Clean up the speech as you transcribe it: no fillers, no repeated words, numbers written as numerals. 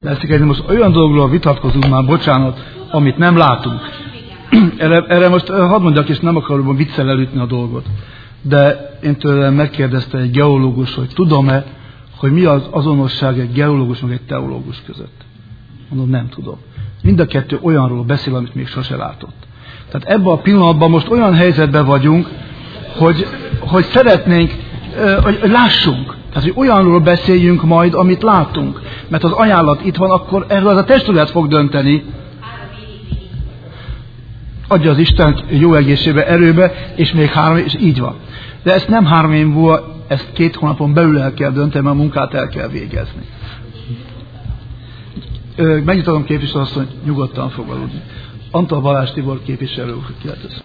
Most olyan dologról vitatkozunk már, bocsánat, amit nem látunk. Erre most hadd mondjak, és nem akarom viccel ütni a dolgot. De én tőlem megkérdezte egy geológus, hogy tudom-e, hogy mi az azonosság egy geológus meg egy teológus között. Mondom, nem tudom. Mind a kettő olyanról beszél, amit még sose látott. Tehát ebben a pillanatban most olyan helyzetben vagyunk, hogy szeretnénk, hogy lássunk. Tehát, hogy olyanról beszéljünk majd, amit látunk. Mert az ajánlat itt van, akkor erről az a testület fog dönteni. Adja az Isten jó egészségbe, erőbe, és még 3 év, és így van. De ezt nem 3 év múlva, ezt 2 hónapon belül el kell dönteni, mert a munkát el kell végezni. Megnyitatom képviselőasszony, nyugodtan fog aludni. Antal Balázs Tibor képviselő úr,